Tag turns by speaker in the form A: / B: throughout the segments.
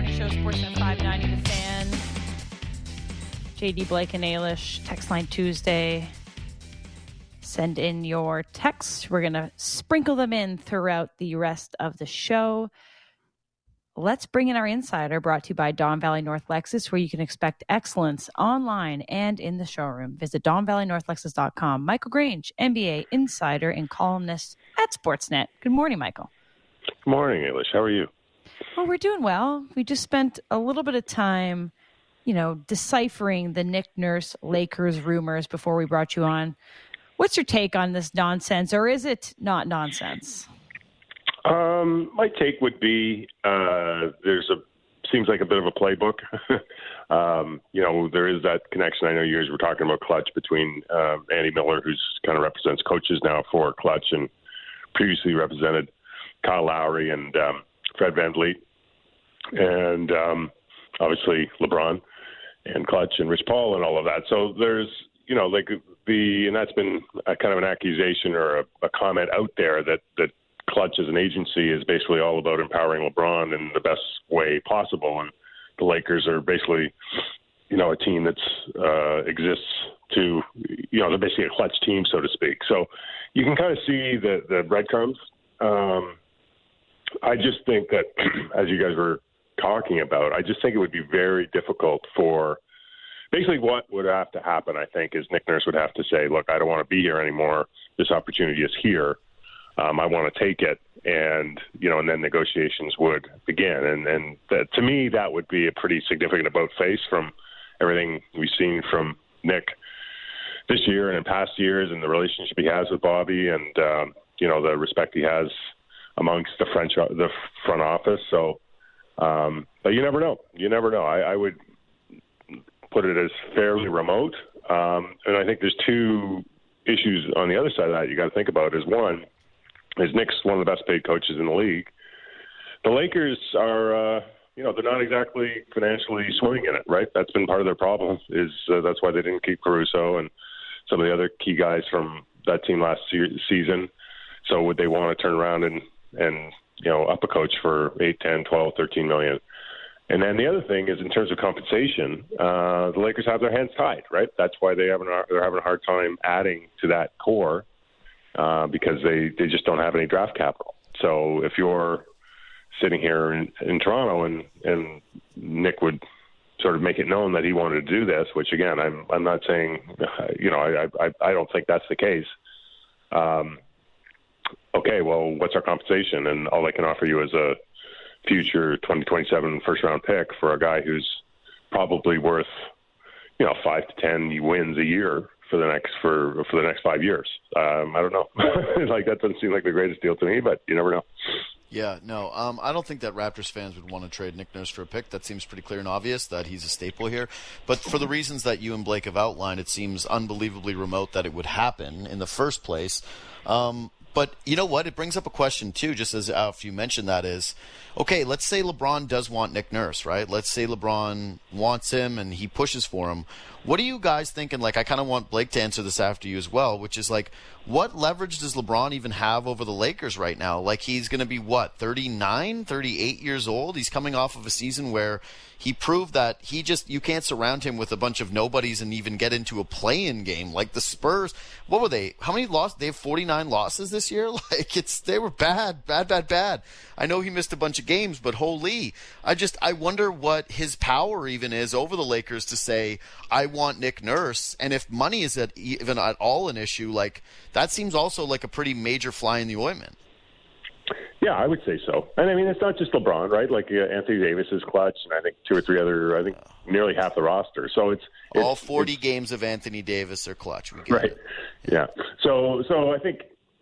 A: Morning Show, Sportsnet 590, The Fan. JD, Blake, and Ailish, Text Line Tuesday. Send in your texts. We're going to sprinkle them in throughout the rest of the show. Let's bring in our insider, brought to you by Don Valley North Lexus, where you can expect excellence online and in the showroom. Visit DonValleyNorthLexus.com. Michael Grange, NBA insider and columnist at Sportsnet. Good morning, Michael.
B: Good morning, Ailish. How are you?
A: Well, we're doing well. We just spent a little bit of time, deciphering the Nick Nurse Lakers rumors before we brought you on. What's your take on this nonsense, or is it not nonsense?
B: My take would be seems like a bit of a playbook. There is that connection. I know you guys were talking about Clutch between Andy Miller, who's kind of represents coaches now for Clutch and previously represented Kyle Lowry and Fred VanVleet, and obviously LeBron and Clutch and Rich Paul and all of that. So there's, and that's been a kind of an accusation or a comment out there that Clutch as an agency is basically all about empowering LeBron in the best way possible. And the Lakers are basically, a team that's exists to, they're basically a Clutch team, so to speak. So you can kind of see the breadcrumbs. I just think that, as you guys were talking about, I just think it would be very difficult for basically what would have to happen, I think, is Nick Nurse would have to say, look, I don't want to be here anymore. This opportunity is here. I want to take it. And, and then negotiations would begin. And that, to me, that would be a pretty significant about face from everything we've seen from Nick this year and in past years, and the relationship he has with Bobby and, the respect he has amongst the front office. So, but you never know. I would put it as fairly remote. And I think there's two issues on the other side of that you got to think about. Is one, is Nick's one of the best paid coaches in the league. The Lakers are, they're not exactly financially swimming in it, right? That's been part of their problem. That's why they didn't keep Caruso and some of the other key guys from that team last season. So would they want to turn around and up a coach for 8, 10, 12, 13 million? And then the other thing is, in terms of compensation, the Lakers have their hands tied, right? That's why they're having a hard time adding to that core because they just don't have any draft capital. So if you're sitting here in Toronto and Nick would sort of make it known that he wanted to do this, which again, I'm not saying, I don't think that's the case. Okay, well, what's our compensation? And all I can offer you is a future 2027 first-round pick for a guy who's probably worth, 5 to 10 wins a year for the next 5 years. I don't know. That doesn't seem like the greatest deal to me, but you never know.
C: Yeah, no, I don't think that Raptors fans would want to trade Nick Nurse for a pick. That seems pretty clear and obvious that he's a staple here. But for the reasons that you and Blake have outlined, it seems unbelievably remote that it would happen in the first place. But you know what? It brings up a question, too, just as if you mentioned that is, okay, let's say LeBron does want Nick Nurse, right? Let's say LeBron wants him and he pushes for him. What are you guys thinking? I kind of want Blake to answer this after you as well, which is what leverage does LeBron even have over the Lakers right now? He's going to be, 39, 38 years old? He's coming off of a season where he proved that you can't surround him with a bunch of nobodies and even get into a play-in game. Like the Spurs, what were they? How many losses? They have 49 losses this year? They were bad. I know he missed a bunch of games, but holy. I wonder what his power even is over the Lakers to say, I want Nick Nurse. And if money is even at all an issue, that seems also like a pretty major fly in the ointment.
B: Yeah, I would say so. And I mean, it's not just LeBron, right? Anthony Davis is clutch, and I think 2 or 3 other, nearly half the roster. So it's
C: all 40 games of Anthony Davis are clutch. We get
B: right.
C: it.
B: Yeah. So I think,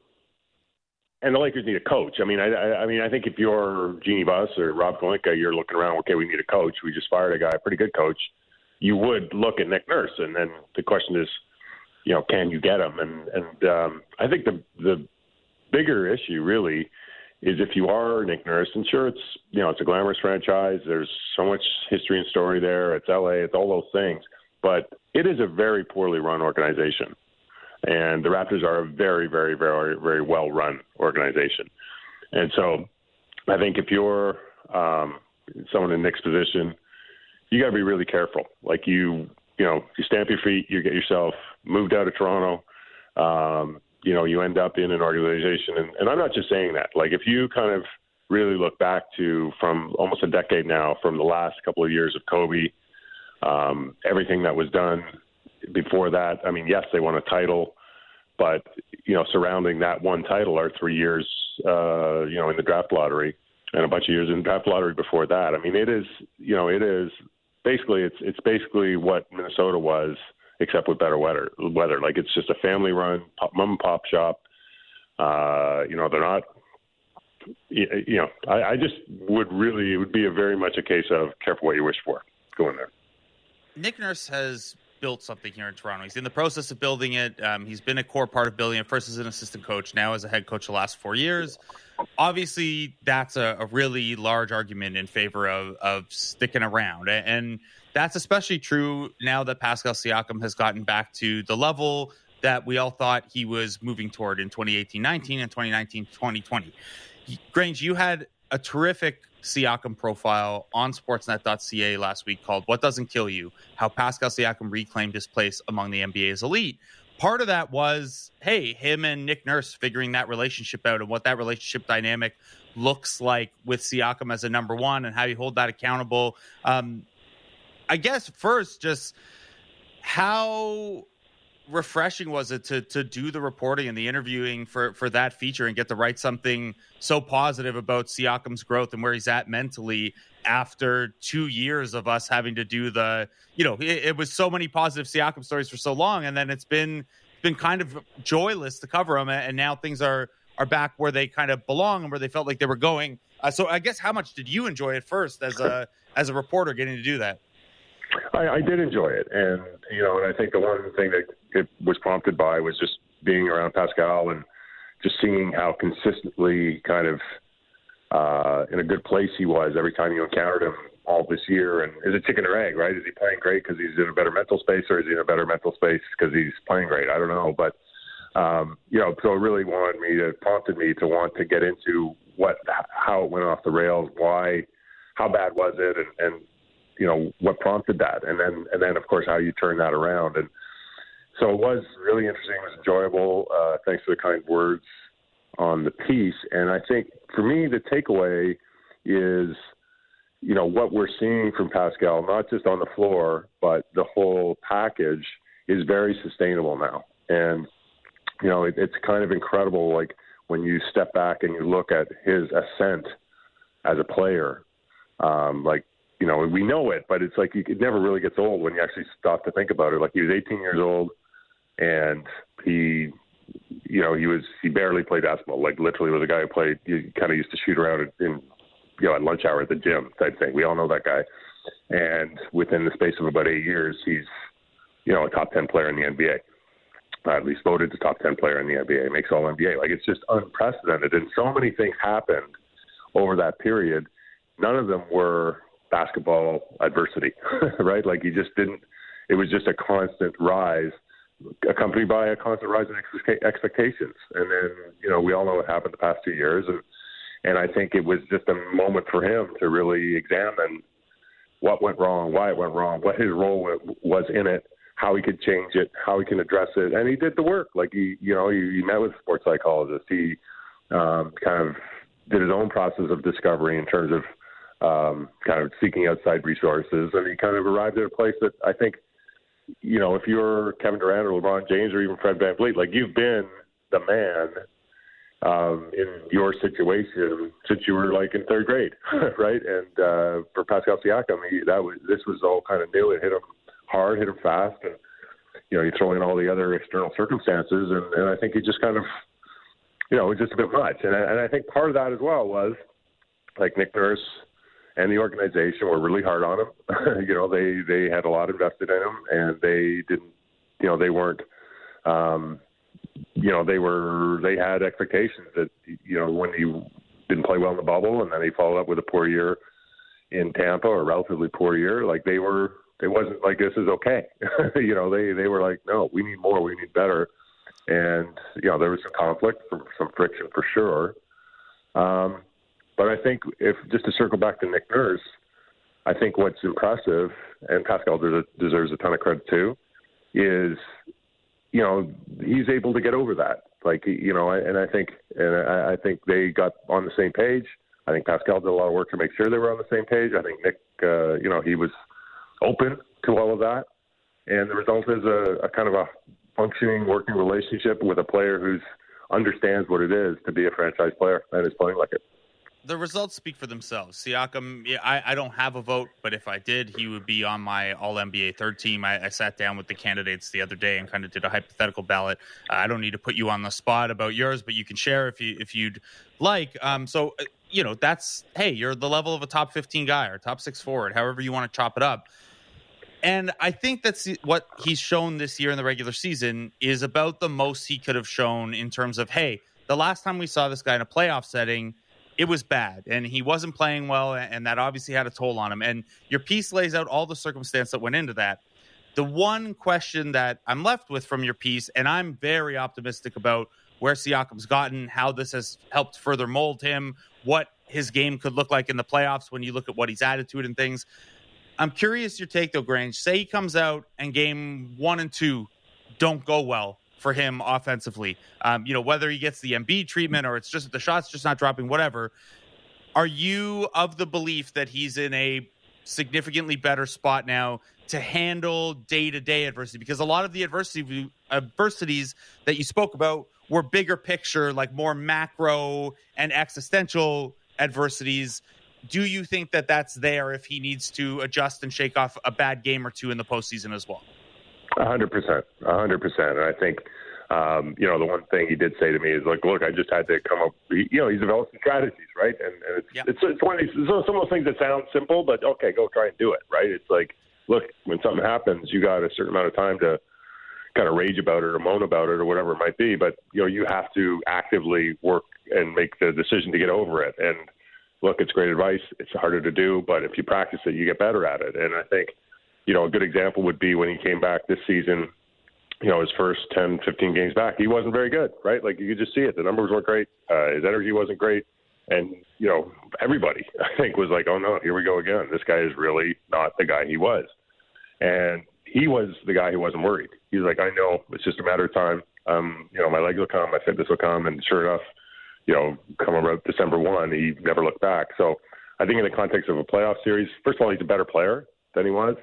B: and the Lakers need a coach. I mean, I think if you're Jeannie Buss or Rob Pelinka, you're looking around, okay, we need a coach. We just fired a guy, a pretty good coach. You would look at Nick Nurse, and then the question is, can you get him? And I think the bigger issue really is if you are Nick Nurse, and sure, it's it's a glamorous franchise. There's so much history and story there. It's LA. It's all those things, but it is a very poorly run organization, and the Raptors are a very, very, very, very well run organization. And so, I think if you're someone in Nick's position, you got to be really careful. Like you stamp your feet, you get yourself moved out of Toronto. You end up in an organization, and I'm not just saying that. Like if you kind of really look back to from almost a decade now, from the last couple of years of Kobe, everything that was done before that. I mean, yes, they won a title, but surrounding that one title are 3 years, in the draft lottery, and a bunch of years in the draft lottery before that. I mean, it is basically it's basically what Minnesota was, except with better weather. Like it's just a family-run mom and pop shop. They're not. I just it would be very much a case of careful what you wish for going there.
D: Nick Nurse has built something here in Toronto. He's in the process of building it. He's been a core part of building it, first as an assistant coach, now as a head coach the last 4 years. Obviously, that's a really large argument in favor of sticking around. And that's especially true now that Pascal Siakam has gotten back to the level that we all thought he was moving toward in 2018-19 and 2019-2020. Grange, you had a terrific Siakam profile on sportsnet.ca last week called What Doesn't Kill You? How Pascal Siakam Reclaimed His Place Among the NBA's Elite. Part of that was, hey, him and Nick Nurse figuring that relationship out and what that relationship dynamic looks like with Siakam as a number one and how you hold that accountable. I guess first, just how refreshing was it to do the reporting and the interviewing for that feature and get to write something so positive about Siakam's growth and where he's at mentally after 2 years of us having to do it was so many positive Siakam stories for so long, and then it's been kind of joyless to cover them, and now things are back where they kind of belong and where they felt like they were going. So I guess how much did you enjoy it first as a reporter getting to do that?
B: I did enjoy it, and I think the one thing that it was prompted by was just being around Pascal and just seeing how consistently kind of in a good place he was every time you encountered him all this year. And is it chicken or egg, right? Is he playing great because he's in a better mental space, or is he in a better mental space because he's playing great? I don't know, but so it really prompted me to want to get into how it went off the rails, why, how bad was it, and what prompted that, and then of course how you turn that around. And so it was really interesting. It was enjoyable. Thanks for the kind words on the piece. And I think for me the takeaway is what we're seeing from Pascal, not just on the floor but the whole package, is very sustainable now. And it's kind of incredible, like when you step back and you look at his ascent as a player. We know it, but it's like it never really gets old when you actually stop to think about it. Like he was 18 years old, and he barely played basketball. Like literally was a guy who played. He kind of used to shoot around at lunch hour at the gym type thing. We all know that guy. And within the space of about 8 years, he's a top 10 player in the NBA. At least voted the top 10 player in the NBA. Makes all NBA. Like it's just unprecedented, and so many things happened over that period. None of them were basketball adversity, right? Like it was just a constant rise, accompanied by a constant rise in expectations. And then, we all know what happened the past 2 years. And I think it was just a moment for him to really examine what went wrong, why it went wrong, what his role was in it, how he could change it, how he can address it. And he did the work. Like he met with a sports psychologist. He kind of did his own process of discovery in terms of kind of seeking outside resources, and he kind of arrived at a place that I think, if you're Kevin Durant or LeBron James or even Fred VanVleet, like you've been the man in your situation since you were like in third grade, right? And for Pascal Siakam, this was all kind of new. It hit him hard, hit him fast, and you throw in all the other external circumstances, and I think he just kind of, it was just a bit much. And I think part of that as well was like Nick Nurse and the organization were really hard on him. They had a lot invested in him, and they didn't, they weren't, they had expectations that, when he didn't play well in the bubble and then he followed up with a poor year in Tampa, or a relatively poor year, like it wasn't like this is okay. They were like, no, we need more, we need better. And, there was some conflict, some friction for sure. But I think if just to circle back to Nick Nurse, I think what's impressive, and Pascal deserves a ton of credit too, is, you know, he's able to get over that. Like, you know, I think they got on the same page. I think Pascal did a lot of work to make sure they were on the same page. I think Nick, you know, he was open to all of that. And the result is a kind of a functioning, working relationship with a player who understands what it is to be a franchise player and is playing like it.
D: The results speak for themselves. Siakam, I don't have a vote, but if I did, he would be on my All-NBA third team. I sat down with the candidates the other day and kind of did a hypothetical ballot. I don't need to put you on the spot about yours, but you can share if you'd like. So, you know, that's, hey, you're the level of a top 15 guy or top 6 forward, however you want to chop it up. And I think that's what he's shown this year in the regular season is about the most he could have shown in terms of, hey, the last time we saw this guy in a playoff setting, it was bad, and he wasn't playing well, and that obviously had a toll on him. And your piece lays out all the circumstance that went into that. The one question that I'm left with from your piece, and I'm very optimistic about where Siakam's gotten, how this has helped further mold him, what his game could look like in the playoffs when you look at what he's added to it and things. I'm curious your take, though, Grange. Say he comes out and game 1 and 2 don't go well for him offensively. You know, whether he gets the Embiid treatment or it's just the shot's just not dropping, whatever. Are you of the belief that he's in a significantly better spot now to handle day-to-day adversity? Because a lot of the adversities that you spoke about were bigger picture, like more macro and existential adversities. Do you think that that's there if he needs to adjust and shake off a bad game or two in the postseason as well?
B: 100%. And I think, you know, the one thing he did say to me is like, look, I just had to come up, you know, he's developed some strategies, right? And it's one of these, some of those things that sound simple, but okay, go try and do it, right? It's like, look, when something happens, you got a certain amount of time to kind of rage about it or moan about it or whatever it might be. But, you know, you have to actively work and make the decision to get over it. And look, it's great advice. It's harder to do, but if you practice it, you get better at it. And I think, you know, a good example would be when he came back this season, you know, his first 10, 15 games back, he wasn't very good, right? Like, you could just see it. The numbers weren't great. His energy wasn't great. And, you know, everybody, I think, was like, oh, no, here we go again. This guy is really not the guy he was. And he was the guy who wasn't worried. He's like, I know, it's just a matter of time. You know, my legs will come, my fitness will come. And sure enough, you know, come around December 1, he never looked back. So I think in the context of a playoff series, first of all, he's a better player than he was.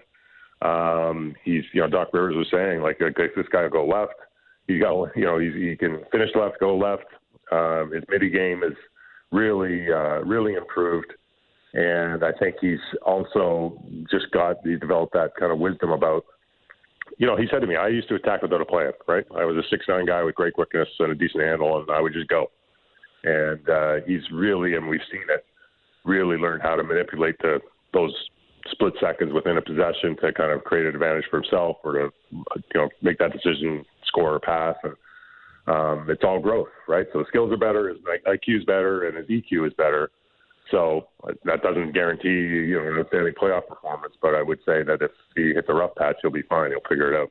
B: He's, you know, Doc Rivers was saying, like this guy will go left. He got, you know, he can finish left, go left. His midi game is really improved. And I think he's also he developed that kind of wisdom about, you know, he said to me, I used to attack without a plan, right? I was a 6'9" guy with great quickness and a decent handle, and I would just go. And he's really, and we've seen it, really learned how to manipulate those split seconds within a possession to kind of create an advantage for himself or to, you know, make that decision, score or pass. And it's all growth, right? So the skills are better, his IQ is better, and his EQ is better. So that doesn't guarantee, you know, an outstanding playoff performance, but I would say that if he hits a rough patch, he'll be fine. He'll figure it out.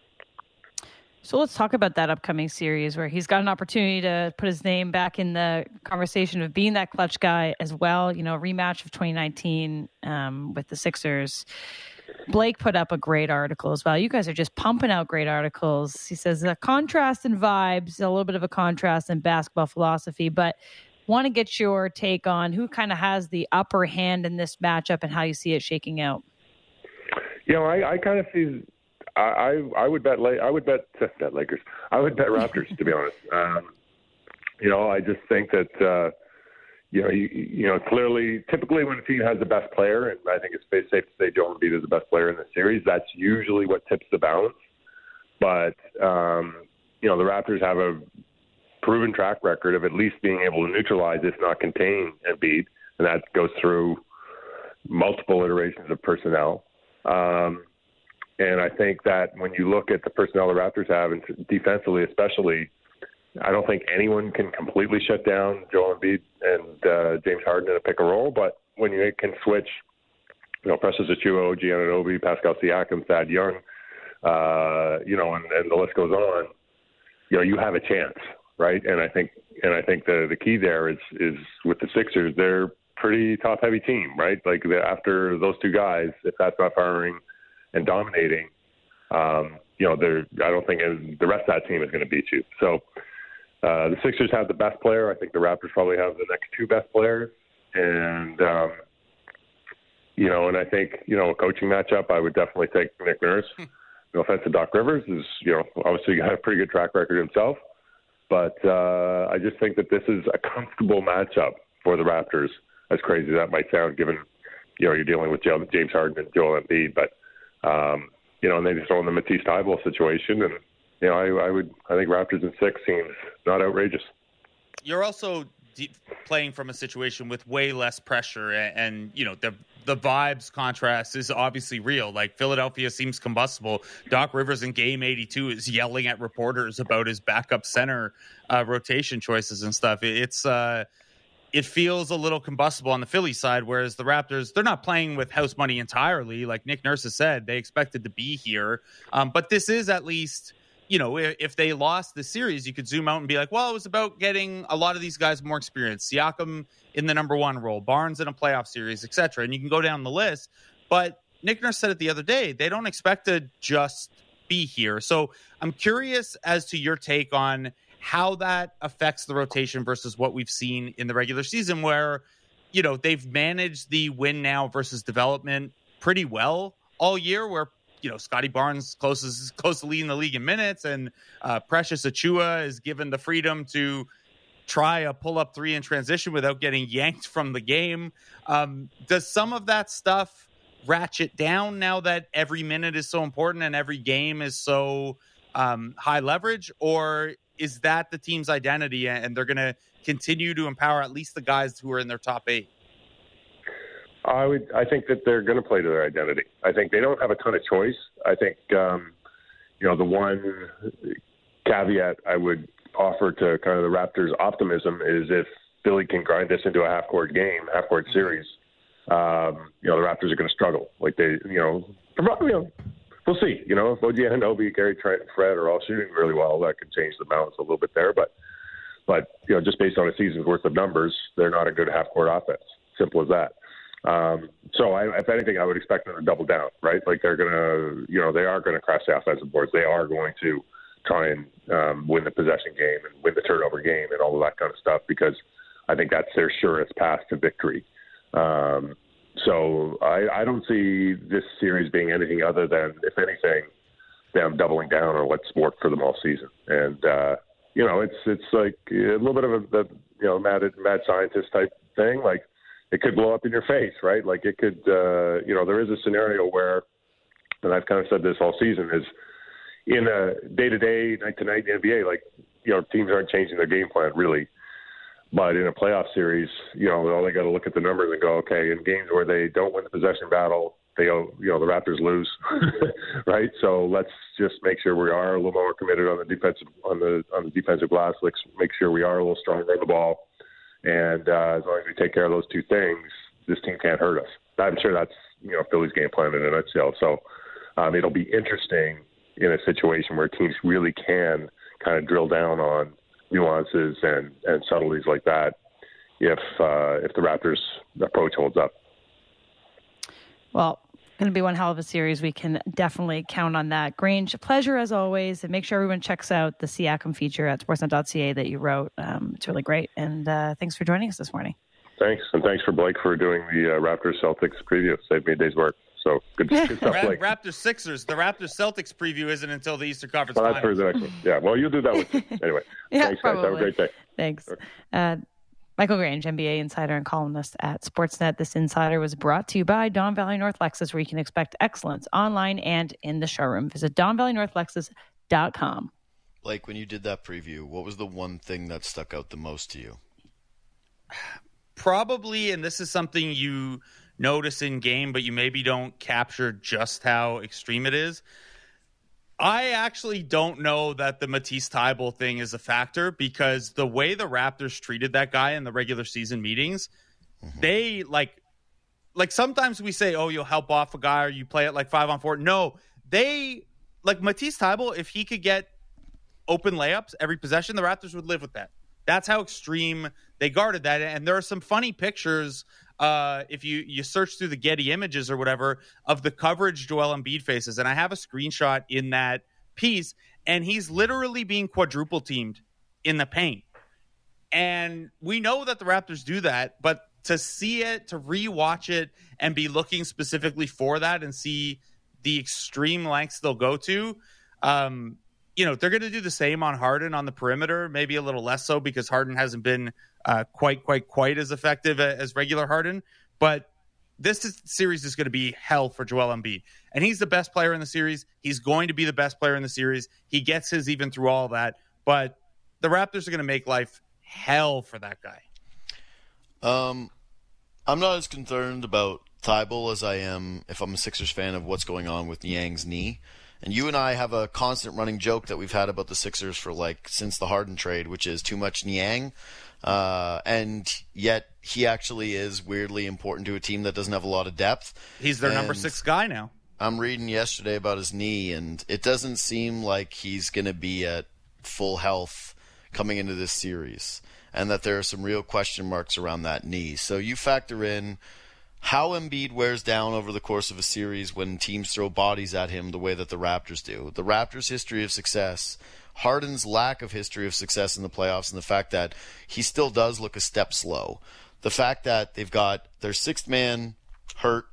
A: So let's talk about that upcoming series where he's got an opportunity to put his name back in the conversation of being that clutch guy as well. You know, rematch of 2019 with the Sixers. Blake put up a great article as well. You guys are just pumping out great articles. He says a contrast in vibes, a little bit of a contrast in basketball philosophy, but want to get your take on who kind of has the upper hand in this matchup and how you see it shaking out.
B: You know, I kind of see. I would bet Lakers. I would bet Raptors, to be honest. You know, I just think that you know, clearly, typically when a team has the best player, and I think it's safe to say Joel Embiid is the best player in the series, that's usually what tips the balance. But you know, the Raptors have a proven track record of at least being able to neutralize, if not contain, Embiid, and that goes through multiple iterations of personnel. And I think that when you look at the personnel the Raptors have, and defensively especially, I don't think anyone can completely shut down Joel Embiid and James Harden in a pick and roll. But when you can switch, you know, Precious Achiuwa, OG Anunoby, Pascal Siakam, Thad Young, you know, and the list goes on, you know, you have a chance, right? And I think And I think the key there is with the Sixers, they're pretty top-heavy team, right? Like after those two guys, if that's not firing and dominating, I don't think the rest of that team is going to beat you. So the Sixers have the best player. I think the Raptors probably have the next two best players. And, and I think, a coaching matchup, I would definitely take Nick Nurse. No offense to Doc Rivers, is, obviously got a pretty good track record himself. But I just think that this is a comfortable matchup for the Raptors, as crazy as that might sound, given, you're dealing with James Harden and Joel Embiid. But, and they just throw in the Matisse Thybulle situation. And, I think Raptors in 6 seems not outrageous.
D: You're also playing from a situation with way less pressure, and the vibes contrast is obviously real. Like, Philadelphia seems combustible. Doc Rivers in Game 82 is yelling at reporters about his backup center rotation choices and stuff. It feels a little combustible on the Philly side, whereas the Raptors, they're not playing with house money entirely. Like Nick Nurse has said, they expected to be here. But this is at least, if they lost the series, you could zoom out and be like, well, it was about getting a lot of these guys more experience. Siakam in the number 1 role, Barnes in a playoff series, etc. And you can go down the list. But Nick Nurse said it the other day, they don't expect to just be here. So I'm curious as to your take on how that affects the rotation versus what we've seen in the regular season, where, they've managed the win now versus development pretty well all year, where, Scotty Barnes close to leading the league in minutes, and Precious Achiuwa is given the freedom to try a pull-up 3 in transition without getting yanked from the game. Does some of that stuff ratchet down now that every minute is so important and every game is so high leverage, or is that the team's identity and they're going to continue to empower at least the guys who are in their top 8?
B: I think that they're going to play to their identity. I think they don't have a ton of choice. I think, the one caveat I would offer to kind of the Raptors' optimism is if Philly can grind this into a half-court series, the Raptors are going to struggle. Like we'll see. If OG Anunoby, Gary Trent, and Fred are all shooting really well, that could change the balance a little bit there. But just based on a season's worth of numbers, they're not a good half-court offense. Simple as that. If anything, I would expect them to double down, right? Like they're going to, they are going to crash the offensive boards. They are going to try and win the possession game and win the turnover game and all of that kind of stuff, because I think that's their surest path to victory. So I don't see this series being anything other than, if anything, them doubling down on what's worked for them all season. And, it's like a little bit of a mad scientist type thing. Like, it could blow up in your face, right? Like it could, there is a scenario where, and I've kind of said this all season, is in a day-to-day, night-to-night NBA, like, teams aren't changing their game plan really. But in a playoff series, all they got to look at the numbers and go, okay, in games where they don't win the possession battle, the Raptors lose, right? So let's just make sure we are a little more committed on the defensive glass. Let's make sure we are a little stronger on the ball. And as long as we take care of those two things, this team can't hurt us. I'm sure that's, Philly's game plan in a nutshell. So it'll be interesting in a situation where teams really can kind of drill down on nuances and subtleties like that if the Raptors' approach holds up.
A: Well, going to be one hell of a series. We can definitely count on that. Grange, pleasure as always. And make sure everyone checks out the Siakam feature at sportsnet.ca that you wrote. It's really great. And thanks for joining us this morning.
B: Thanks. And thanks for Blake for doing the Raptors-Celtics preview. Saved me a day's work. So good stuff, Blake.
D: Raptors-Sixers. The Raptors-Celtics preview isn't until the Eastern Conference
B: Finals.
D: Finals.
B: That's exactly. Yeah, well, you'll do that with me. Anyway.
A: Yeah,
B: thanks,
A: probably.
B: guys. Have a great day.
A: Thanks. Michael Grange, NBA insider and columnist at Sportsnet. This Insider was brought to you by Don Valley North Lexus, where you can expect excellence online and in the showroom. Visit DonValleyNorthLexus.com.
C: Blake, when you did that preview, what was the one thing that stuck out the most to you?
D: Probably, and this is something you notice in game, but you maybe don't capture just how extreme it is. I actually don't know that the Matisse Thybulle thing is a factor, because the way the Raptors treated that guy in the regular season meetings, they like sometimes we say, oh, you'll help off a guy or you play it like 5-on-4. No, they like Matisse Thybulle. If he could get open layups every possession, the Raptors would live with that. That's how extreme they guarded that. And there are some funny pictures, if you search through the Getty images or whatever, of the coverage Joel Embiid faces. And I have a screenshot in that piece, and he's literally being quadruple teamed in the paint. And we know that the Raptors do that, but to see it, to rewatch it, and be looking specifically for that and see the extreme lengths they'll go to, they're going to do the same on Harden on the perimeter, maybe a little less so because Harden hasn't been quite as effective as regular Harden. But this series is going to be hell for Joel Embiid. And he's the best player in the series. He's going to be the best player in the series. He gets his even through all that. But the Raptors are going to make life hell for that guy.
C: I'm not as concerned about Thibault as I am if I'm a Sixers fan of what's going on with Niang's knee. And you and I have a constant running joke that we've had about the Sixers for since the Harden trade, which is too much Niang. And yet he actually is weirdly important to a team that doesn't have a lot of depth.
D: He's their number 6 guy now.
C: I'm reading yesterday about his knee, and it doesn't seem like he's going to be at full health coming into this series, and that there are some real question marks around that knee. So you factor in how Embiid wears down over the course of a series when teams throw bodies at him the way that the Raptors do. The Raptors' history of success, Harden's lack of history of success in the playoffs, and the fact that he still does look a step slow. The fact that they've got their sixth man hurt.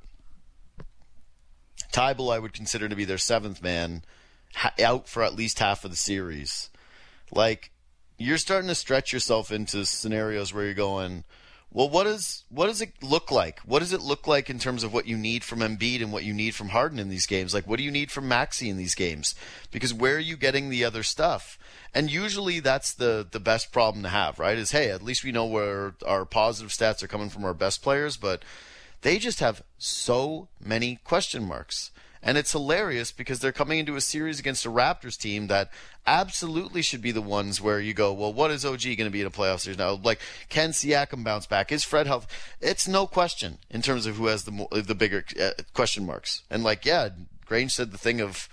C: Thibault I would consider to be their seventh man, out for at least half of the series. You're starting to stretch yourself into scenarios where you're going, well, what does it look like? What does it look like in terms of what you need from Embiid and what you need from Harden in these games? What do you need from Maxey in these games? Because where are you getting the other stuff? And usually that's the best problem to have, right? Is, hey, at least we know where our positive stats are coming from our best players, but they just have so many question marks. And it's hilarious because they're coming into a series against a Raptors team that absolutely should be the ones where you go, well, what is OG going to be in a playoff series now? Can Siakam bounce back? Is Fred healthy? It's no question in terms of who has the bigger question marks. And Grange said the thing of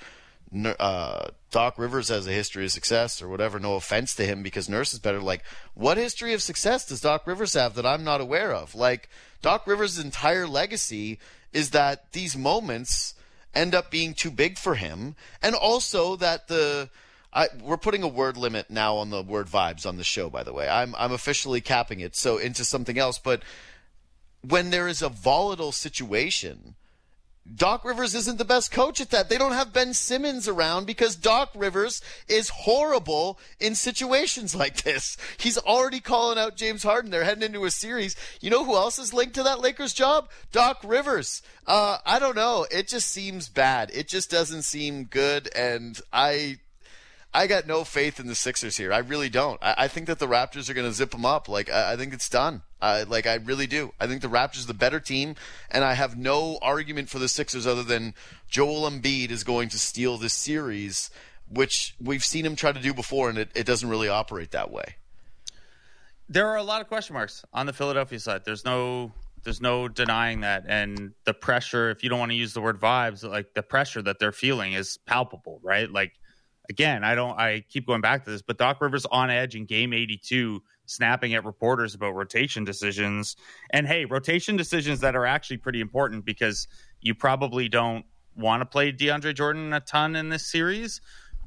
C: Doc Rivers has a history of success or whatever. No offense to him because Nurse is better. What history of success does Doc Rivers have that I'm not aware of? Doc Rivers' entire legacy is that these moments end up being too big for him, and also that we're putting a word limit now on the word vibes on the show, by the way. I'm officially capping it into something else, but when there is a volatile situation, Doc Rivers isn't the best coach at that. They don't have Ben Simmons around because Doc Rivers is horrible in situations like this. He's already calling out James Harden. They're heading into a series. You know who else is linked to that Lakers job? Doc Rivers. I don't know. It just seems bad. It just doesn't seem good, and I got no faith in the Sixers here. I really don't. I think that the Raptors are going to zip them up. I think it's done. I really do. I think the Raptors are the better team, and I have no argument for the Sixers other than Joel Embiid is going to steal this series, which we've seen him try to do before, and it doesn't really operate that way.
D: There are a lot of question marks on the Philadelphia side. There's no denying that, and the pressure, if you don't want to use the word vibes, the pressure that they're feeling is palpable, right? Again, I keep going back to this, but Doc Rivers on edge in game 82, snapping at reporters about rotation decisions. And hey, rotation decisions that are actually pretty important because you probably don't want to play DeAndre Jordan a ton in this series.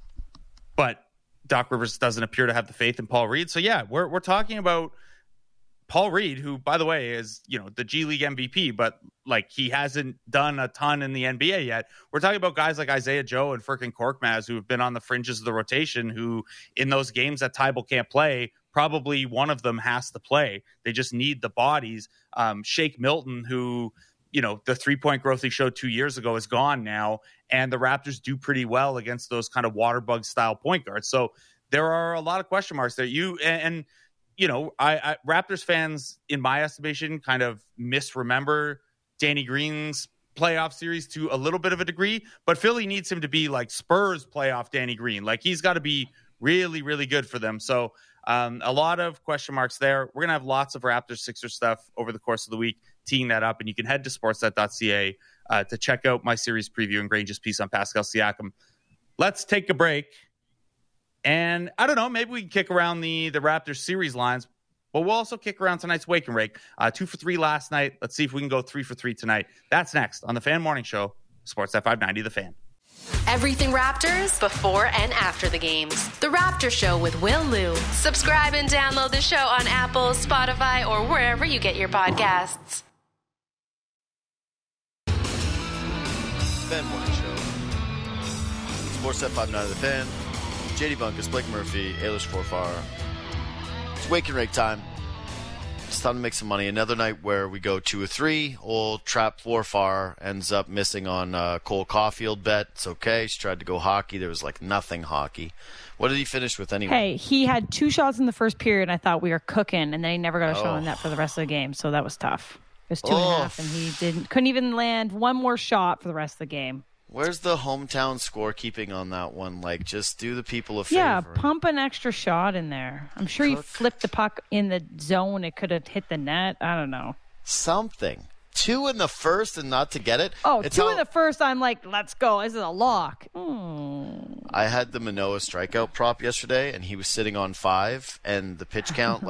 D: But Doc Rivers doesn't appear to have the faith in Paul Reed. So yeah, we're talking about Paul Reed, who, by the way, is, the G League MVP, but he hasn't done a ton in the NBA yet. We're talking about guys like Isaiah Joe and Furkan Korkmaz, who have been on the fringes of the rotation, who in those games that Thibault can't play, probably one of them has to play. They just need the bodies. Shake Milton, who, the 3-point growth he showed 2 years ago is gone now, and the Raptors do pretty well against those kind of water bug style point guards. So there are a lot of question marks there. Raptors fans, in my estimation, kind of misremember Danny Green's playoff series to a little bit of a degree, but Philly needs him to be like Spurs playoff Danny Green. He's got to be really, really good for them. So a lot of question marks there. We're going to have lots of Raptors Sixers stuff over the course of the week, teeing that up, and you can head to sportsnet.ca to check out my series preview and Grange's piece on Pascal Siakam. Let's take a break. And I don't know, maybe we can kick around the Raptors series lines, but we'll also kick around tonight's wake and rake. 2 for 3 last night. Let's see if we can go 3 for 3 tonight. That's next on the Fan Morning Show, Sportsnet 590 The Fan.
E: Everything Raptors before and after the games. The Raptor Show with Will Liu. Subscribe and download the show on Apple, Spotify, or wherever you get your podcasts.
C: Fan Morning Show. Sportsnet 590 The Fan. JD Bunkus, Blake Murphy, Ailish Forfar. It's wake and rake time. It's time to make some money. Another night where we go 2 or 3. Old Trap Forfar ends up missing on Cole Caulfield bet. It's okay. She tried to go hockey. There was like nothing hockey. What did he finish with anyway?
A: Hey, he had 2 shots in the first period. I thought we were cooking, and then he never got a shot on net for the rest of the game. So that was tough. It was 2.5, and he couldn't even land one more shot for the rest of the game.
C: Where's the hometown scorekeeping on that one? Like, just do the people a favor.
A: Yeah, pump an extra shot in there. I'm sure he flipped the puck in the zone. It could have hit the net. I don't know.
C: Something. 2 in the first and not to get it?
A: Oh, 2 in the first, I'm like, let's go. This is a lock.
C: I had the Manoah strikeout prop yesterday, and he was sitting on 5, and the pitch count,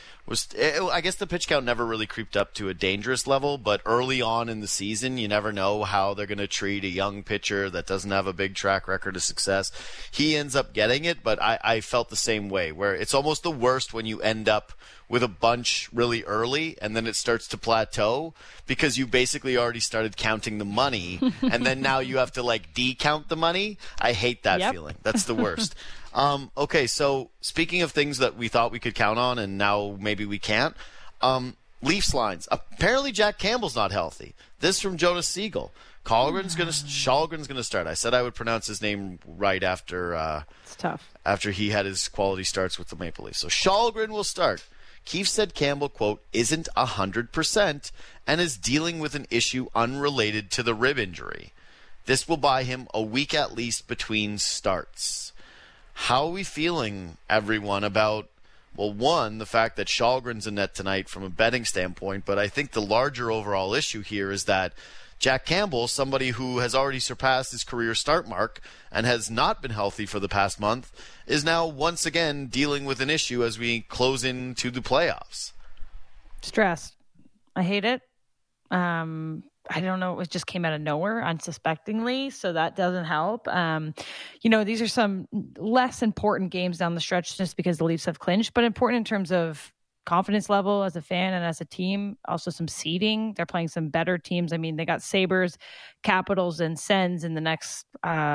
C: I guess the pitch count never really creeped up to a dangerous level, but early on in the season, you never know how they're going to treat a young pitcher that doesn't have a big track record of success. He ends up getting it, but I felt the same way, where it's almost the worst when you end up with a bunch really early and then it starts to plateau because you basically already started counting the money and then now you have to decount the money. I hate that feeling. That's the worst. Okay, so speaking of things that we thought we could count on and now maybe we can't, Leafs lines. Apparently Jack Campbell's not healthy. This from Jonas Siegel. Shalgren's going to start. I said I would pronounce his name right after
A: it's tough.
C: After he had his quality starts with the Maple Leafs. So Shalgren will start. Keefe said Campbell, quote, isn't 100% and is dealing with an issue unrelated to the rib injury. This will buy him a week at least between starts. How are we feeling, everyone, about, well, one, the fact that Shalgren's in net tonight from a betting standpoint, but I think the larger overall issue here is that Jack Campbell, somebody who has already surpassed his career start mark and has not been healthy for the past month, is now once again dealing with an issue as we close into the playoffs.
A: Stressed. I hate it. I don't know. It just came out of nowhere unsuspectingly, so that doesn't help. These are some less important games down the stretch just because the Leafs have clinched, but important in terms of confidence level as a fan and as a team. Also some seeding. They're playing some better teams. I mean, they got Sabres, Capitals, and Sens in the next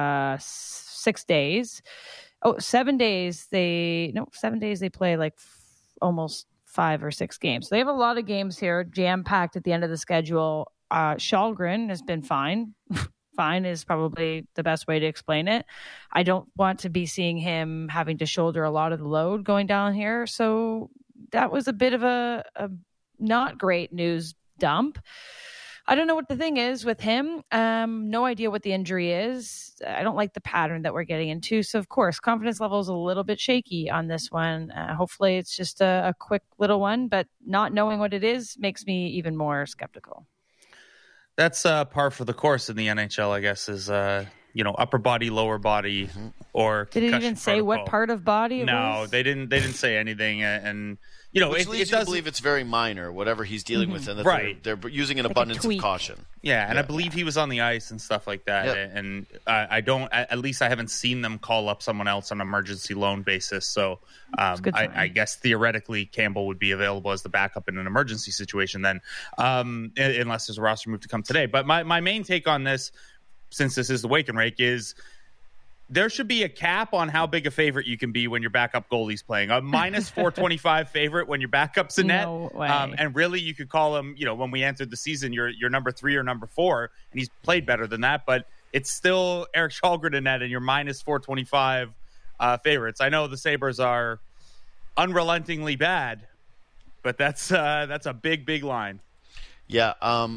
A: 6 days. 7 days. 7 days they play almost 5 or 6 games. So they have a lot of games here, jam-packed at the end of the schedule. Shalgren has been fine. Fine is probably the best way to explain it. I don't want to be seeing him having to shoulder a lot of the load going down here. So that was a bit of a not great news dump. I don't know what the thing is with him. No idea what the injury is. I don't like the pattern that we're getting into. So, of course, confidence level is a little bit shaky on this one. Hopefully it's just a quick little one, but not knowing what it is makes me even more skeptical.
D: That's par for the course in the NHL, I guess, is upper body, lower body, or
A: did it even say
D: protocol.
A: What part of body it was?
D: No, they didn't say anything, and
C: which leads you to believe it's very minor, whatever he's dealing with, and that they're using an abundance of caution.
D: Yeah, and I believe he was on the ice and stuff like that. Yep. And I don't, at least I haven't seen them call up someone else on an emergency loan basis. So I guess theoretically Campbell would be available as the backup in an emergency situation then, unless there's a roster move to come today. But my main take on this, since this is the wake and rake, is there should be a cap on how big a favorite you can be when your backup goalie's playing. A minus 425 favorite when your backup's in net.
A: No way.
D: And really, you could call him, when we entered the season, your number 3 or number 4, and he's played better than that. But it's still Erik Shalgren in net and your minus 425 favorites. I know the Sabres are unrelentingly bad, but that's a big, big line.
C: Yeah,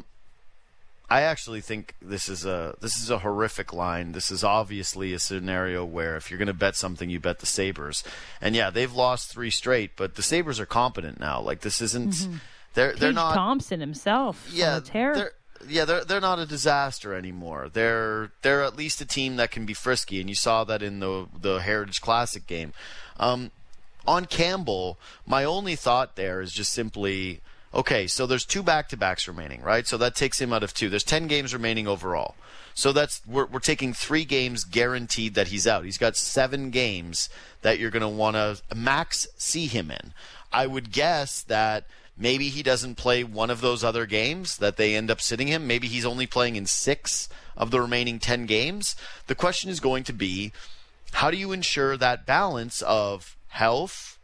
C: I actually think this is a horrific line. This is obviously a scenario where if you're going to bet something, you bet the Sabres. And yeah, they've lost 3 straight, but the Sabres are competent now. This isn't they're not
A: Thompson himself.
C: Yeah, they're not a disaster anymore. They're at least a team that can be frisky, and you saw that in the Heritage Classic game. On Campbell, my only thought there is just simply, okay, so there's 2 back-to-backs remaining, right? So that takes him out of 2. There's 10 games remaining overall. So we're taking 3 games guaranteed that he's out. He's got 7 games that you're going to want to max see him in. I would guess that maybe he doesn't play one of those other games, that they end up sitting him. Maybe he's only playing in 6 of the remaining 10 games. The question is going to be, how do you ensure that balance of health,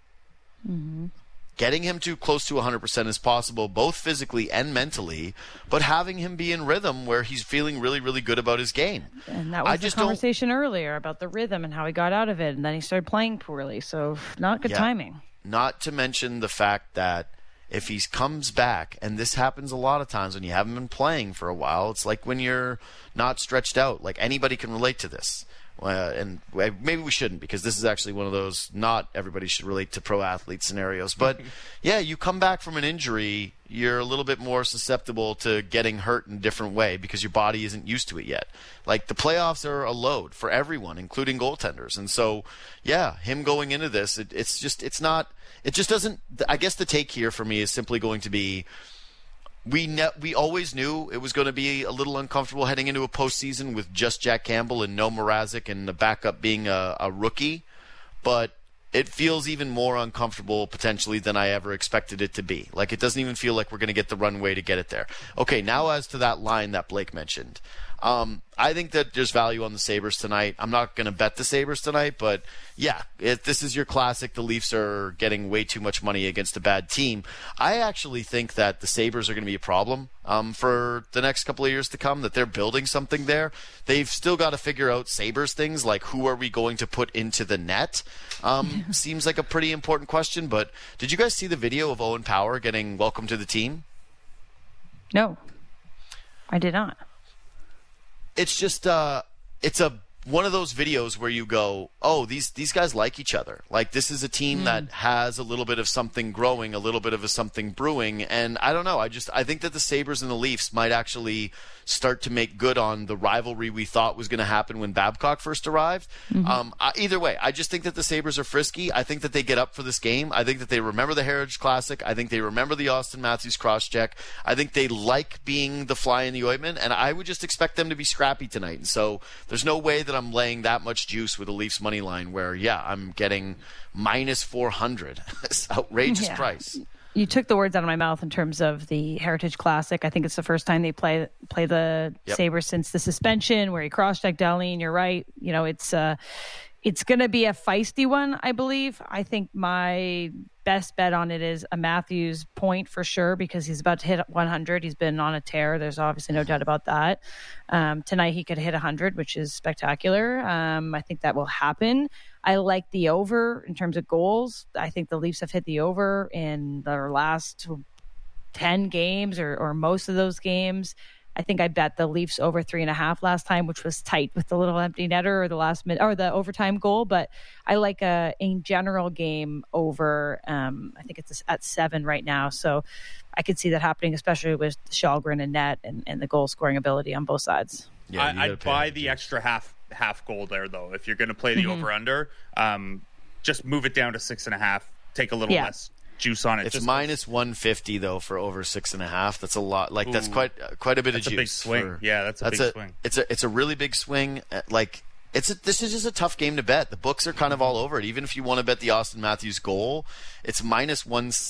C: getting him to close to 100% as possible, both physically and mentally, but having him be in rhythm where he's feeling really, really good about his game.
A: And that was the conversation earlier about the rhythm and how he got out of it, and then he started playing poorly, so not good timing.
C: Not to mention the fact that if he comes back, and this happens a lot of times when you haven't been playing for a while, it's like when you're not stretched out. Like, anybody can relate to this. And maybe we shouldn't, because this is actually one of those not everybody should relate to pro athlete scenarios. But, yeah, you come back from an injury, you're a little bit more susceptible to getting hurt in a different way because your body isn't used to it yet. Like, the playoffs are a load for everyone, including goaltenders. And so, yeah, him going into this, it just doesn't – I guess the take here for me is simply going to be – we always knew it was going to be a little uncomfortable heading into a postseason with just Jack Campbell and no Mrazek and the backup being a rookie, but it feels even more uncomfortable potentially than I ever expected it to be. Like, it doesn't even feel like we're going to get the runway to get it there. Okay, now as to that line that Blake mentioned. I think that there's value on the Sabres tonight. I'm not going to bet the Sabres tonight, but yeah, this is your classic. The Leafs are getting way too much money against a bad team. I actually think that the Sabres are going to be a problem for the next couple of years to come, that they're building something there. They've still got to figure out Sabres things, like who are we going to put into the net? Seems like a pretty important question, but did you guys see the video of Owen Power getting welcome to the team?
A: No, I did not.
C: It's just it's one of those videos where you go, oh, these guys like each other. Like, this is a team that has a little bit of something growing, a little bit of something brewing, and I don't know. I think that the Sabres and the Leafs might actually start to make good on the rivalry we thought was going to happen when Babcock first arrived. Either way, I just think that the Sabres are frisky. I think that they get up for this game. I think that they remember the Heritage Classic. I think they remember the Austin Matthews cross-check. I think they like being the fly in the ointment, and I would just expect them to be scrappy tonight. And so there's no way that I'm laying that much juice with a Leafs money line where, yeah, I'm getting minus 400. It's outrageous price.
A: You took the words out of my mouth in terms of the Heritage Classic. I think it's the first time they play the Sabres since the suspension, where he cross-checked Dahlin. You're right. You know, it's going to be a feisty one, I believe. I think my best bet on it is a Matthews point for sure, because he's about to hit 100. He's been on a tear. There's obviously no doubt about that. Tonight he could hit 100, which is spectacular. I think that will happen. I like the over in terms of goals. I think the Leafs have hit the over in their last 10 games or most of those games. I think I bet the Leafs over 3.5 last time, which was tight with the little empty netter or the last minute or the overtime goal. But I like a general game over. I think it's at 7 right now, so I could see that happening, especially with Shalgren and net and the goal scoring ability on both sides.
D: Yeah, I'd buy the extra half goal there, though. If you're going to play the over under, just move it down to 6.5. Take a little less juice on it.
C: It's minus 150 though for over 6.5. That's a lot. Like, that's quite a bit of juice.
D: That's a big swing. That's a big swing.
C: It's a really big swing. Like, this is just a tough game to bet. The books are kind of all over it. Even if you want to bet the Austin Matthews goal, it's minus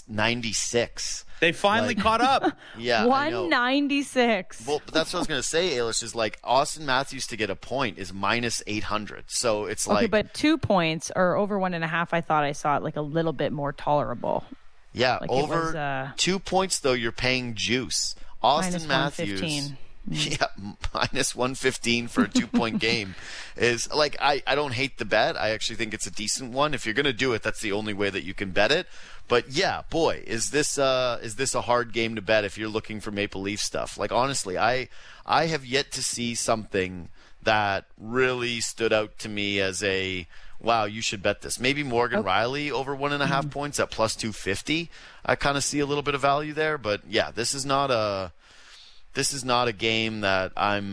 C: 196.
D: They finally caught up.
C: Yeah,
A: 196.
C: Well, but that's what I was going to say, Ailish, is like Austin Matthews to get a point is minus 800. So it's like...
A: Okay, but 2 points or over 1.5, I thought I saw it like a little bit more tolerable.
C: Yeah,
A: like
C: over 2 points, though, you're paying juice. Austin Matthews... Yeah, minus 115 for a 2-point game is like, I don't hate the bet. I actually think it's a decent one. If you're going to do it, that's the only way that you can bet it. But yeah, boy, is this a hard game to bet if you're looking for Maple Leaf stuff? Like, honestly, I have yet to see something that really stood out to me as a wow, you should bet this. Maybe Morgan Rielly over 1.5 points at plus 250. I kind of see a little bit of value there, but yeah, this is not a this is not a game that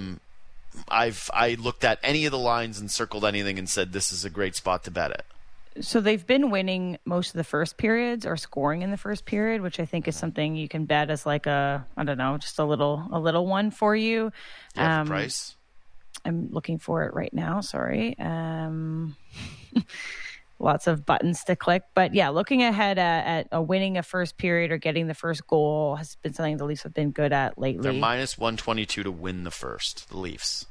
C: I looked at any of the lines and circled anything and said this is a great spot to bet it.
A: So they've been winning most of the first periods or scoring in the first period, which I think is something you can bet as like a, I don't know, just a little one for you.
C: Yeah, price.
A: I'm looking for it right now. Sorry. Lots of buttons to click. But yeah, looking ahead at winning a first period or getting the first goal has been something the Leafs have been good at lately.
C: They're minus 122 to win the first, the Leafs.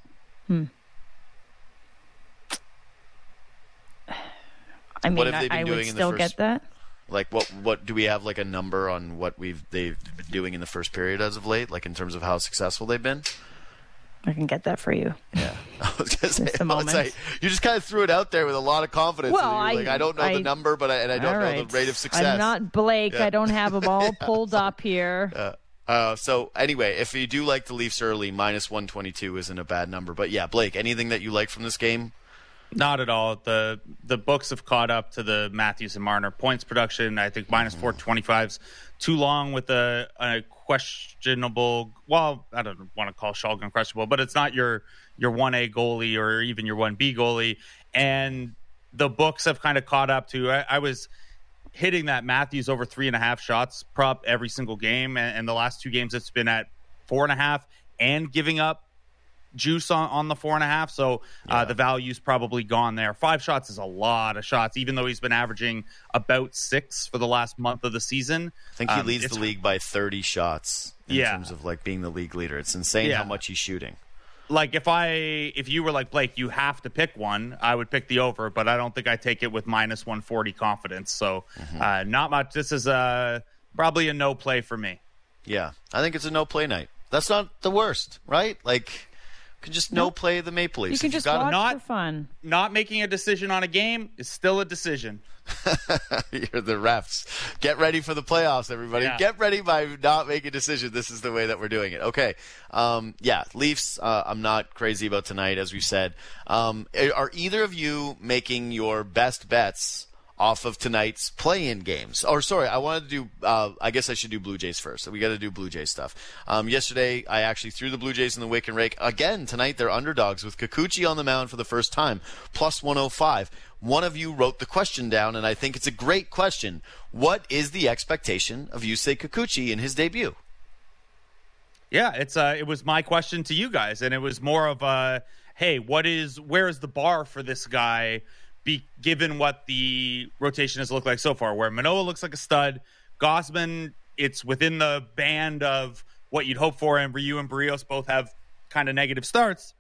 A: I mean,
C: what have they been
A: I
C: doing
A: would
C: in
A: still
C: the first,
A: get that.
C: Like, what do we have, like, a number on what they've been doing in the first period as of late, like in terms of how successful they've been?
A: I can get that for you.
C: Yeah, I was gonna say,
A: Just a moment.
C: you just kind of threw it out there with a lot of confidence.
A: Well,
C: I don't know the number, but I don't know the rate of success.
A: I'm not Blake.
C: Yeah.
A: I don't have them all pulled up here.
C: So anyway, if you do like the Leafs early, minus 122 isn't a bad number. But yeah, Blake, anything that you like from this game?
D: Not at all. The books have caught up to the Matthews and Marner points production. I think minus 425's too long with a questionable. Well, I don't want to call Shulgin questionable, but it's not your 1A goalie or even your 1B goalie. And the books have kind of caught up to. I was hitting that Matthews over 3.5 shots prop every single game, and the last 2 games it's been at 4.5 and giving up juice on the 4.5, so the value's probably gone there. 5 shots is a lot of shots, even though he's been averaging about 6 for the last month of the season.
C: I think he leads the league by 30 shots in terms of like being the league leader. It's insane how much he's shooting.
D: Like if you were like Blake, you have to pick one, I would pick the over, but I don't think I take it with minus 140 confidence. So not much. This is probably a no play for me.
C: Yeah, I think it's a no play night. That's not the worst, right? Like, you can just no play the Maple Leafs.
A: You can just watch for fun.
D: Not making a decision on a game is still a decision.
C: You're the refs. Get ready for the playoffs, everybody.
D: Yeah.
C: Get ready by not making a decision. This is the way that we're doing it. Okay. Leafs, I'm not crazy about tonight, as we said. Are either of you making your best bets off of tonight's play-in games? Or, sorry, I wanted to do I guess I should do Blue Jays first. So we got to do Blue Jays stuff. Yesterday, I actually threw the Blue Jays in the wake and rake. Again, tonight, they're underdogs with Kikuchi on the mound for the first time, plus 105. One of you wrote the question down, and I think it's a great question. What is the expectation of Yusei Kikuchi in his debut?
D: Yeah, it was my question to you guys, and it was more of hey, where is the bar for this guy, given what the rotation has looked like so far, where Manoah looks like a stud, Gausman, it's within the band of what you'd hope for, and Ryu and Barrios both have kind of negative starts.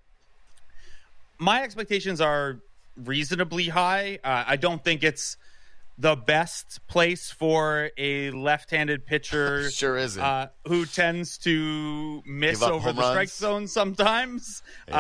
D: My expectations are reasonably high. I don't think it's the best place for a left-handed pitcher
C: sure isn't.
D: Who tends to miss over the strike zone sometimes.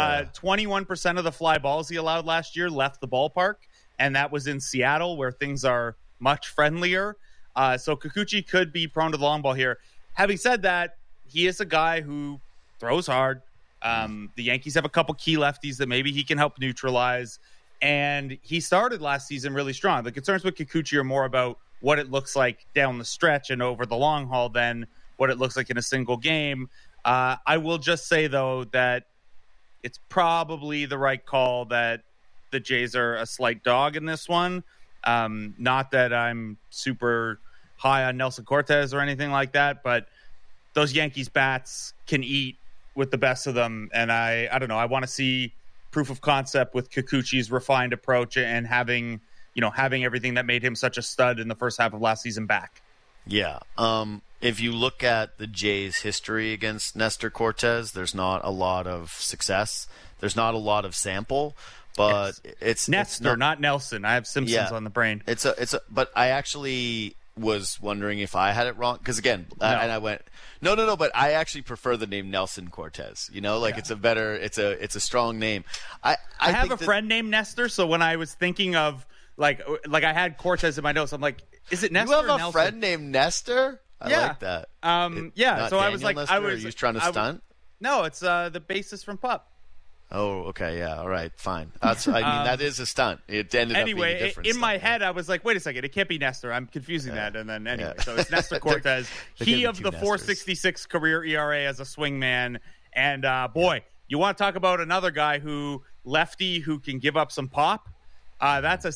D: 21% of the fly balls he allowed last year left the ballpark, and that was in Seattle, where things are much friendlier. So Kikuchi could be prone to the long ball here. Having said that, he is a guy who throws hard. The Yankees have a couple key lefties that maybe he can help neutralize. And he started last season really strong. The concerns with Kikuchi are more about what it looks like down the stretch and over the long haul than what it looks like in a single game. I will just say, though, that it's probably the right call that the Jays are a slight dog in this one. Not that I'm super high on Nelson Cortez or anything like that, but those Yankees bats can eat with the best of them. And I don't know. I want to see proof of concept with Kikuchi's refined approach and having everything that made him such a stud in the first half of last season back.
C: Yeah. If you look at the Jays' history against Nestor Cortez, there's not a lot of success. There's not a lot of sample, but it's
D: Nestor, not Nelson. I have Simpsons on the brain.
C: But I actually was wondering if I had it wrong, because again, and I went, no, but I actually prefer the name Nelson Cortez. It's a better, it's a strong name. I
D: have a friend named Nestor, so when I was thinking of like I had Cortez in my notes, I'm like, is it Nestor?
C: You have a friend named Nestor? I like that.
D: So I was like,
C: Nestor, are you trying to stunt?
D: No, it's the bassist from Pup.
C: Oh, okay, yeah, all right, fine. I mean, that is a stunt. It ended up being a different
D: in
C: stunt.
D: my head, I was like, wait a second, it can't be Nestor. I'm confusing that. And then anyway, so it's Nestor Cortez. He of the 4.66 career ERA as a swingman. And boy, you want to talk about another guy lefty who can give up some pop? That's a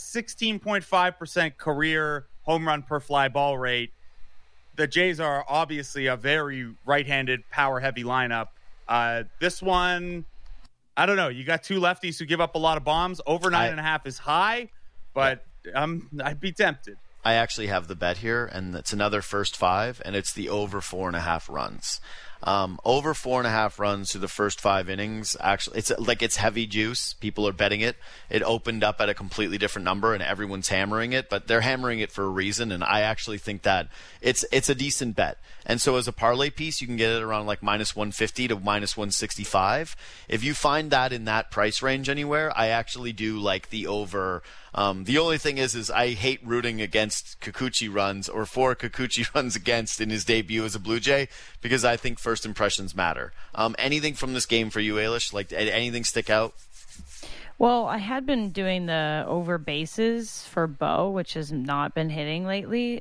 D: 16.5% career home run per fly ball rate. The Jays are obviously a very right-handed, power-heavy lineup. This one, I don't know. You got two lefties who give up a lot of bombs. Over 9.5 is high, but I'd be tempted.
C: I actually have the bet here, and it's another first five, and it's the over 4.5 runs. Over 4.5 runs through the first 5 innings. Actually, it's heavy juice. People are betting it. It opened up at a completely different number, and everyone's hammering it. But they're hammering it for a reason, and I actually think that it's a decent bet. And so as a parlay piece, you can get it around like minus 150 to minus 165. If you find that in that price range anywhere, I actually do like the over. The only thing is I hate rooting against Kikuchi runs or for Kikuchi runs against in his debut as a Blue Jay because I think first impressions matter. Anything from this game for you, Ailish? Like anything stick out?
A: Well, I had been doing the over bases for Bo, which has not been hitting lately.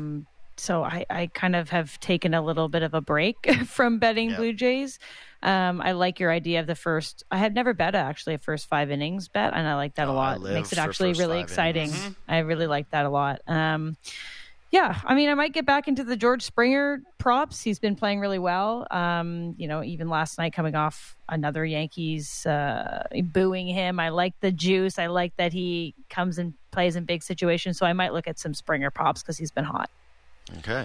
A: So I kind of have taken a little bit of a break from betting Blue Jays. I like your idea of the first. I had never bet a first 5 innings bet, and I like that a lot. It makes it actually really exciting. Mm-hmm. I really like that a lot. Yeah, I mean, I might get back into the George Springer props. He's been playing really well. Even last night coming off another Yankees booing him. I like the juice. I like that he comes and plays in big situations. So I might look at some Springer props because he's been hot.
C: Okay.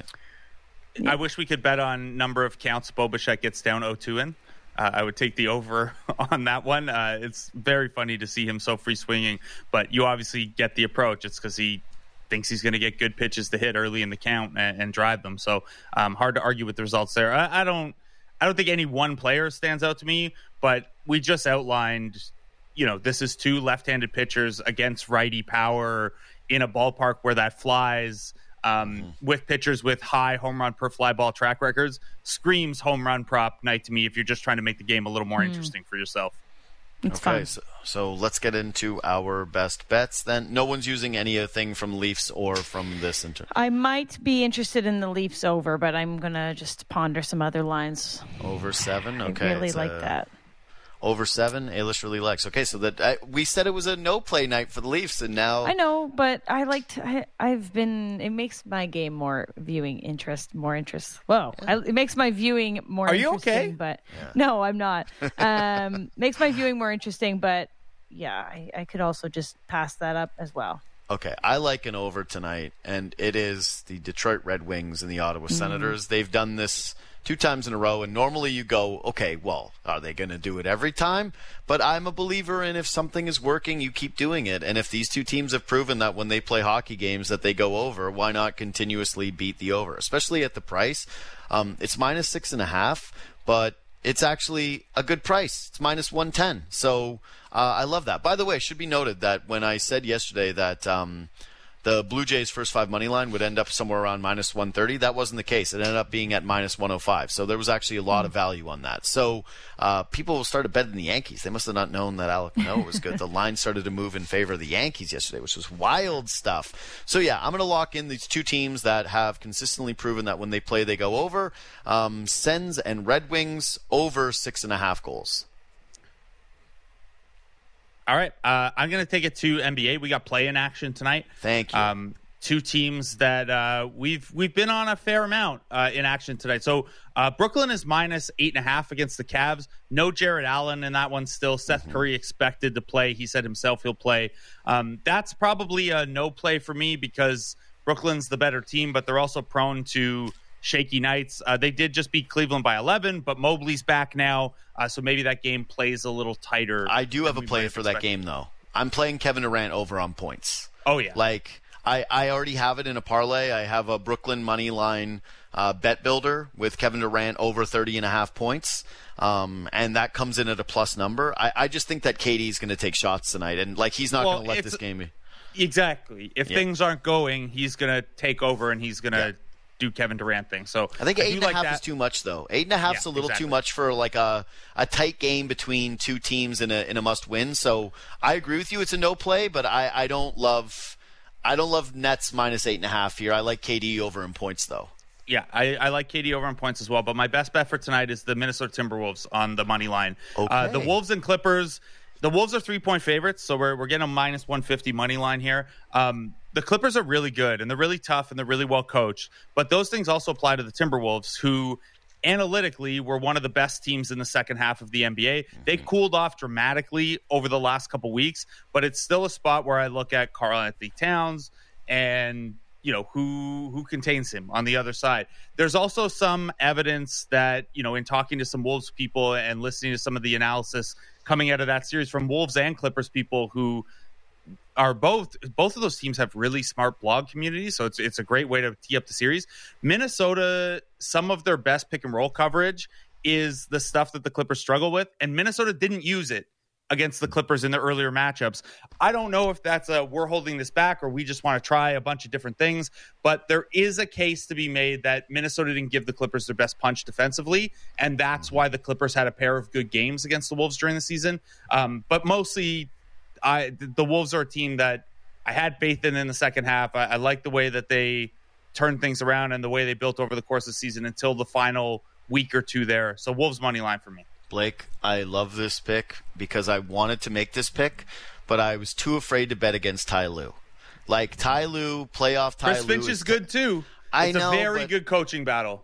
D: I wish we could bet on number of counts Bo Bichette gets down 0-2 in. I would take the over on that one. It's very funny to see him so free swinging, but you obviously get the approach. It's because he thinks he's going to get good pitches to hit early in the count and drive them. So hard to argue with the results there. I don't think any one player stands out to me, but we just outlined, this is 2 left-handed pitchers against righty power in a ballpark where that flies. With pitchers with high home run per fly ball track records, screams home run prop night to me if you're just trying to make the game a little more interesting for yourself.
A: It's fun.
C: So let's get into our best bets then. No one's using anything from Leafs or from this.
A: I might be interested in the Leafs over, but I'm going to just ponder some other lines.
C: Over 7? Okay.
A: I really like that.
C: Over 7, Ailish really likes. Okay, so we said it was a no-play night for the Leafs, and now...
A: I know, but it makes my game more interest. Whoa.
C: Yeah.
A: It makes my viewing more interesting. Are you okay? But no, I'm not. Makes my viewing more interesting, but yeah, I could also just pass that up as well.
C: Okay, I like an over tonight, and it is the Detroit Red Wings and the Ottawa Senators. They've done this 2 times in a row, and normally you go, okay, well, are they going to do it every time? But I'm a believer in if something is working, you keep doing it. And if these 2 teams have proven that when they play hockey games that they go over, why not continuously beat the over? Especially at the price. It's minus 6.5, but it's actually a good price. It's minus 110. So I love that. By the way, it should be noted that when I said yesterday that the Blue Jays' first 5 money line would end up somewhere around minus 130. That wasn't the case. It ended up being at minus 105. So there was actually a lot of value on that. So people started betting the Yankees. They must have not known that Alek Manoah was good. The line started to move in favor of the Yankees yesterday, which was wild stuff. So, yeah, I'm going to lock in these 2 teams that have consistently proven that when they play, they go over. Sens and Red Wings over 6.5 goals.
D: All right, I'm going to take it to NBA. We got play-in action tonight.
C: Thank you.
D: 2 teams that we've been on a fair amount in action tonight. So Brooklyn is minus 8.5 against the Cavs. No Jared Allen in that one still. Seth Curry expected to play. He said himself he'll play. That's probably a no play for me because Brooklyn's the better team, but they're also prone to shaky nights. They did just beat Cleveland by 11, but Mobley's back now, so maybe that game plays a little tighter.
C: I do have a play for that game, though. I'm playing Kevin Durant over on points.
D: Oh, yeah.
C: I already have it in a parlay. I have a Brooklyn money line bet builder with Kevin Durant over 30.5 points, and that comes in at a plus number. I just think that KD's going to take shots tonight, and he's not going to let this game be.
D: Exactly. If things aren't going, he's going to take over, and he's going to do Kevin Durant thing. So
C: I think 8.5 is
D: that.
C: too much, though. 8.5 is a little too much for like a tight game between two teams in a must-win. So I agree with you. It's a no play, but I don't love Nets minus 8.5 here. I like KD over in points, though.
D: Yeah, I like KD over on points as well. But my best bet for tonight is the Minnesota Timberwolves on the money line.
C: Okay.
D: The Wolves and Clippers. The Wolves are 3-point favorites, so we're getting a minus 150 money line here. The Clippers are really good, and they're really tough, and they're really well coached. But those things also apply to the Timberwolves, who analytically were one of the best teams in the second half of the NBA. They cooled off dramatically over the last couple weeks, but it's still a spot where I look at Karl-Anthony Towns and who contains him on the other side. There's also some evidence that, in talking to some Wolves people and listening to some of the analysis coming out of that series from Wolves and Clippers people who are both of those teams have really smart blog communities, so it's a great way to tee up the series. Minnesota, some of their best pick and roll coverage is the stuff that the Clippers struggle with, and Minnesota didn't use it against the Clippers in their earlier matchups. I don't know if that's we're holding this back or we just want to try a bunch of different things, but there is a case to be made that Minnesota didn't give the Clippers their best punch defensively, and that's why the Clippers had a pair of good games against the Wolves during the season. But mostly, the Wolves are a team that I had faith in the second half. I like the way that they turned things around and the way they built over the course of the season until the final week or two there. So Wolves money line for me.
C: Blake, I love this pick because I wanted to make this pick, but I was too afraid to bet against Ty Lue. Like, Ty Lue, playoff Ty Lue.
D: Chris Finch is good, too. It's a very good coaching battle.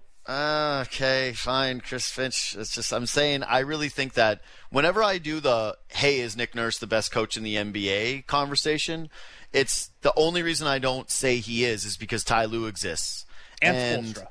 C: Okay, fine, Chris Finch. It's just, I'm saying, I really think that whenever I do the, hey, is Nick Nurse the best coach in the NBA conversation, it's the only reason I don't say he is because Ty Lue exists.
D: And Spoelstra.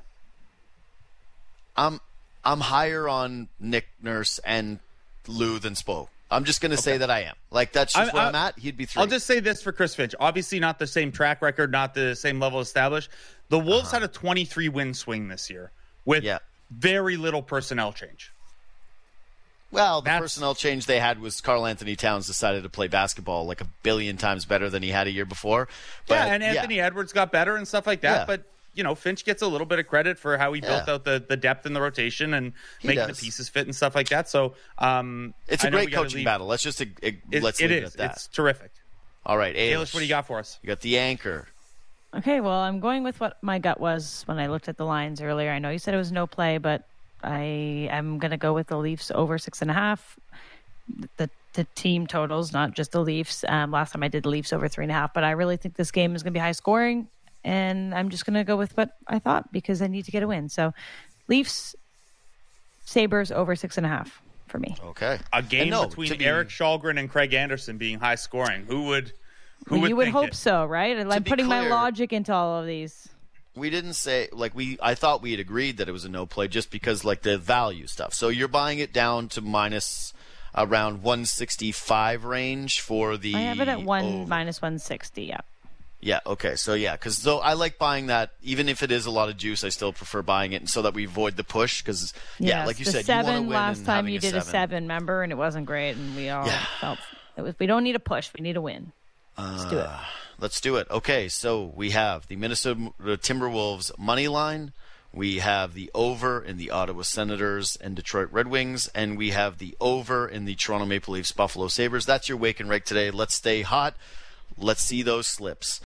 C: I'm higher on Nick Nurse and Lue than Spo. I'm just going to say that I am. Like, that's just where I'm at. He'd be 3.
D: I'll just say this for Chris Finch. Obviously not the same track record, not the same level established. The Wolves had a 23-win swing this year with very little personnel change.
C: Well, the personnel change they had was Karl-Anthony Towns decided to play basketball like a billion times better than he had a year before. But,
D: and Anthony Edwards got better and stuff like that, but Finch gets a little bit of credit for how he built out the depth in the rotation and making the pieces fit and stuff like that. So
C: it's a great coaching battle. Let's just leave it at that.
D: It's terrific.
C: All right,
D: Ailish, what do you got for us?
C: You got the anchor.
A: Okay, well, I'm going with what my gut was when I looked at the lines earlier. I know you said it was no play, but I am going to go with the Leafs over 6.5. The team totals, not just the Leafs. Last time I did the Leafs over 3.5, but I really think this game is going to be high scoring. And I'm just going to go with what I thought because I need to get a win. So Leafs, Sabres over 6.5 for me.
C: Okay.
D: A game between Eric Shalgren and Craig Anderson being high scoring. Who would
A: you would hope so, right? I'm putting my logic into all of these.
C: We didn't say, I thought we had agreed that it was a no play just because, the value stuff. So you're buying it down to minus around 165 range for the.
A: I have it at minus 160, yeah.
C: Yeah, okay. So, because I like buying that. Even if it is a lot of juice, I still prefer buying it so that we avoid the push. Because, like you said, you want to win.
A: Last time you did a 7, remember? And it wasn't great. And we all felt we don't need a push. We need a win. Let's do it.
C: Let's do it. Okay, so we have the Minnesota Timberwolves money line. We have the over in the Ottawa Senators and Detroit Red Wings. And we have the over in the Toronto Maple Leafs Buffalo Sabres. That's your wake and rake today. Let's stay hot. Let's see those slips.